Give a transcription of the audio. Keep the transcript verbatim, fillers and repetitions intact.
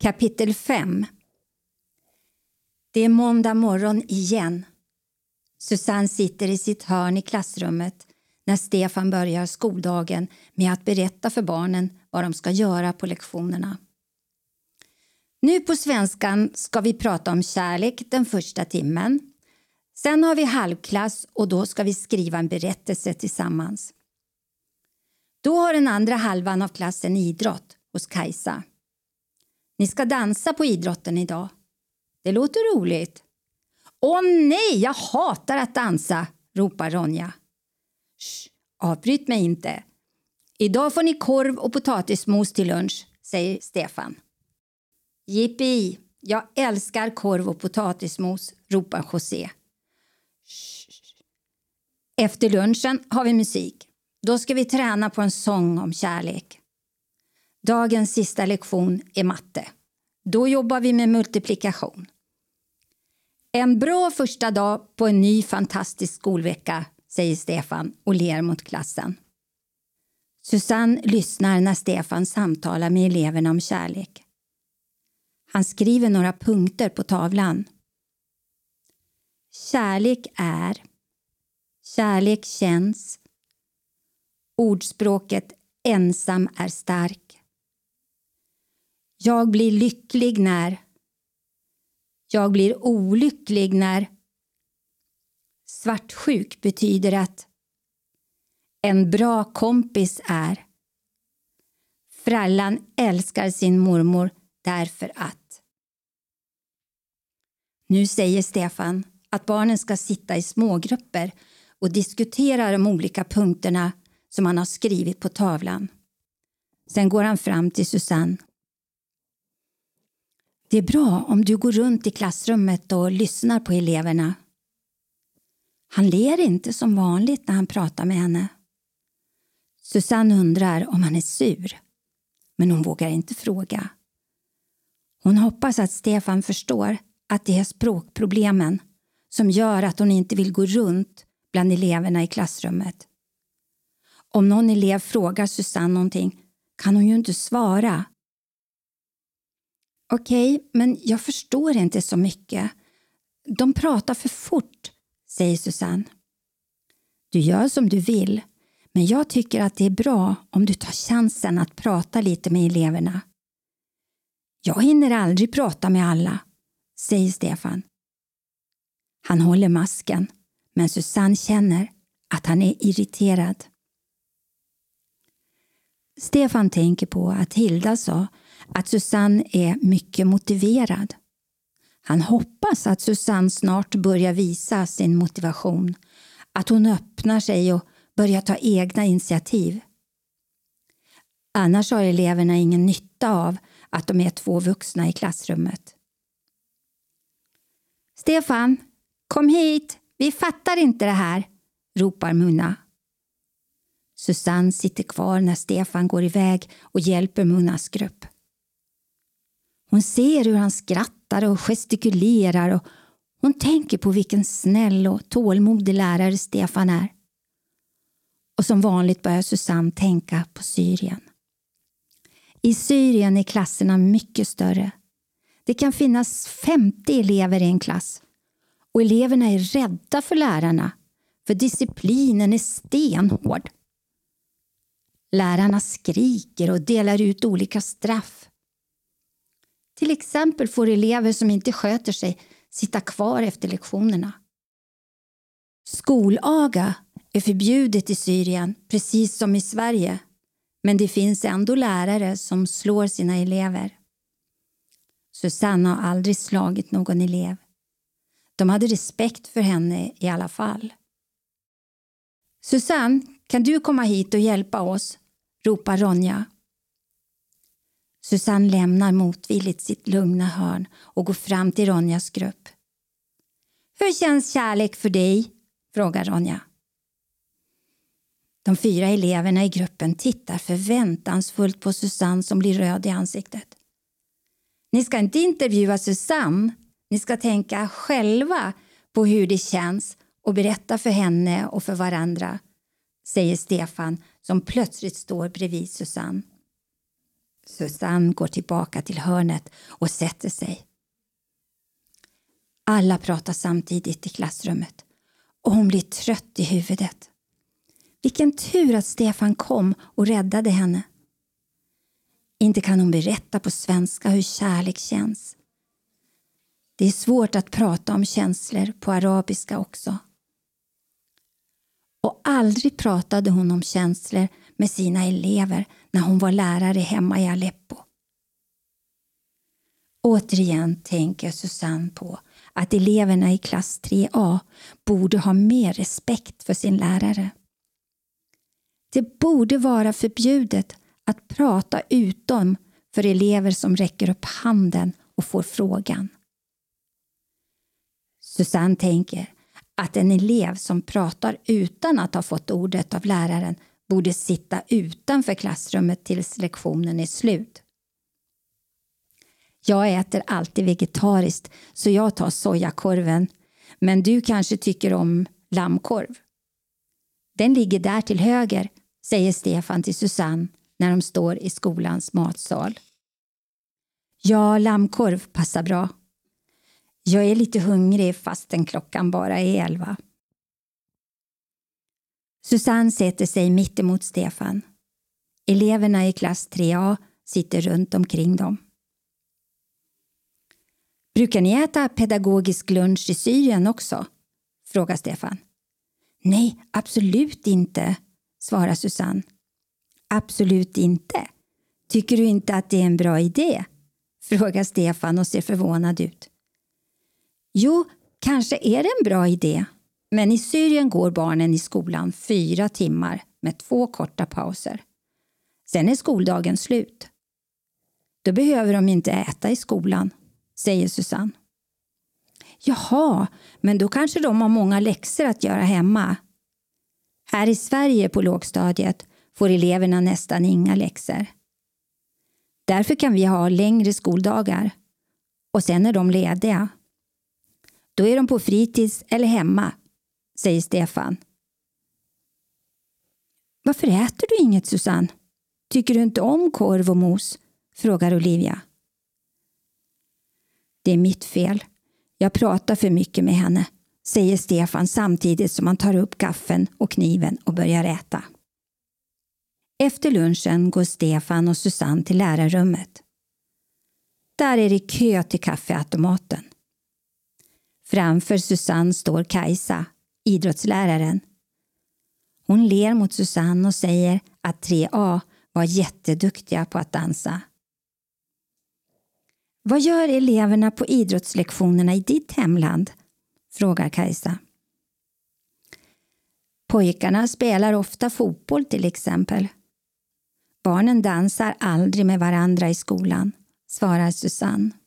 Kapitel fem. Det är måndag morgon igen. Susanne sitter i sitt hörn i klassrummet när Stefan börjar skoldagen med att berätta för barnen vad de ska göra på lektionerna. Nu på svenskan ska vi prata om kärlek den första timmen. Sen har vi halvklass och då ska vi skriva en berättelse tillsammans. Då har den andra halvan av klassen idrott hos Kajsa. Ni ska dansa på idrotten idag. Det låter roligt. Åh nej, jag hatar att dansa, ropar Ronja. Shh, avbryt mig inte. Idag får ni korv och potatismos till lunch, säger Stefan. Jippi, jag älskar korv och potatismos, ropar José. Shh. Efter lunchen har vi musik. Då ska vi träna på en sång om kärlek. Dagens sista lektion är matte. Då jobbar vi med multiplikation. En bra första dag på en ny fantastisk skolvecka, säger Stefan och ler mot klassen. Susanne lyssnar när Stefan samtalar med eleverna om kärlek. Han skriver några punkter på tavlan. Kärlek är. Kärlek känns. Ordspråket ensam är stark. Jag blir lycklig när. Jag blir olycklig när. Svartsjuk betyder att. En bra kompis är. Frallan älskar sin mormor därför att. Nu säger Stefan att barnen ska sitta i smågrupper och diskutera de olika punkterna som han har skrivit på tavlan. Sen går han fram till Susanne. Det är bra om du går runt i klassrummet och lyssnar på eleverna. Han ler inte som vanligt när han pratar med henne. Susanne undrar om han är sur, men hon vågar inte fråga. Hon hoppas att Stefan förstår att det är språkproblemen som gör att hon inte vill gå runt bland eleverna i klassrummet. Om någon elev frågar Susanne någonting kan hon ju inte svara. Okej, men jag förstår inte så mycket. De pratar för fort, säger Susanne. Du gör som du vill, men jag tycker att det är bra om du tar chansen att prata lite med eleverna. Jag hinner aldrig prata med alla, säger Stefan. Han håller masken, men Susanne känner att han är irriterad. Stefan tänker på att Hilda sa att Susanne är mycket motiverad. Han hoppas att Susanne snart börjar visa sin motivation. Att hon öppnar sig och börjar ta egna initiativ. Annars har eleverna ingen nytta av att de är två vuxna i klassrummet. Stefan, kom hit! Vi fattar inte det här, ropar Munna. Susanne sitter kvar när Stefan går iväg och hjälper Munnas grupp. Hon ser hur han skrattar och gestikulerar och hon tänker på vilken snäll och tålmodig lärare Stefan är. Och som vanligt börjar Susanne tänka på Syrien. I Syrien är klasserna mycket större. Det kan finnas femtio elever i en klass. Och eleverna är rädda för lärarna, för disciplinen är stenhård. Lärarna skriker och delar ut olika straff. Till exempel får elever som inte sköter sig sitta kvar efter lektionerna. Skolaga är förbjudet i Syrien, precis som i Sverige. Men det finns ändå lärare som slår sina elever. Susanne har aldrig slagit någon elev. De hade respekt för henne i alla fall. Susanne, kan du komma hit och hjälpa oss? Ropar Ronja. Susanne lämnar motvilligt sitt lugna hörn och går fram till Ronjas grupp. Hur känns kärlek för dig? Frågar Ronja. De fyra eleverna i gruppen tittar förväntansfullt på Susanne som blir röd i ansiktet. Ni ska inte intervjua Susanne. Ni ska tänka själva på hur det känns och berätta för henne och för varandra, säger Stefan som plötsligt står bredvid Susanne. Susanne går tillbaka till hörnet och sätter sig. Alla pratar samtidigt i klassrummet och hon blir trött i huvudet. Vilken tur att Stefan kom och räddade henne. Inte kan hon berätta på svenska hur kärlek känns. Det är svårt att prata om känslor på arabiska också. Och aldrig pratade hon om känslor med sina elever när hon var lärare hemma i Aleppo. Återigen tänker Susanne på att eleverna i klass tre A borde ha mer respekt för sin lärare. Det borde vara förbjudet att prata utom för elever som räcker upp handen och får frågan. Susanne tänker att en elev som pratar utan att ha fått ordet av läraren borde sitta utanför klassrummet tills lektionen är slut. Jag äter alltid vegetariskt så jag tar sojakorven, men du kanske tycker om lammkorv. Den ligger där till höger, säger Stefan till Susanne när de står i skolans matsal. Ja, lammkorv passar bra. Jag är lite hungrig fastän klockan bara är elva. Susanne sätter sig mitt emot Stefan. Eleverna i klass tre A sitter runt omkring dem. Brukar ni äta pedagogisk lunch i Syrien också? Frågar Stefan. Nej, absolut inte, svarar Susanne. Absolut inte. Tycker du inte att det är en bra idé? Frågar Stefan och ser förvånad ut. Jo, kanske är det en bra idé. Men i Syrien går barnen i skolan fyra timmar med två korta pauser. Sen är skoldagen slut. Då behöver de inte äta i skolan, säger Susanne. Jaha, men då kanske de har många läxor att göra hemma. Här i Sverige på lågstadiet får eleverna nästan inga läxor. Därför kan vi ha längre skoldagar. Och sen är de lediga. Då är de på fritids eller hemma, säger Stefan. Varför äter du inget, Susanne? Tycker du inte om korv och mos? Frågar Olivia. Det är mitt fel. Jag pratar för mycket med henne, säger Stefan samtidigt som han tar upp gaffeln och kniven och börjar äta. Efter lunchen går Stefan och Susanne till lärarrummet. Där är det kö till kaffeautomaten. Framför Susanne står Kajsa, idrottsläraren. Hon ler mot Susanne och säger att tre A var jätteduktiga på att dansa. Vad gör eleverna på idrottslektionerna i ditt hemland? Frågar Kajsa. Pojkarna spelar ofta fotboll till exempel. Barnen dansar aldrig med varandra i skolan, svarar Susanne.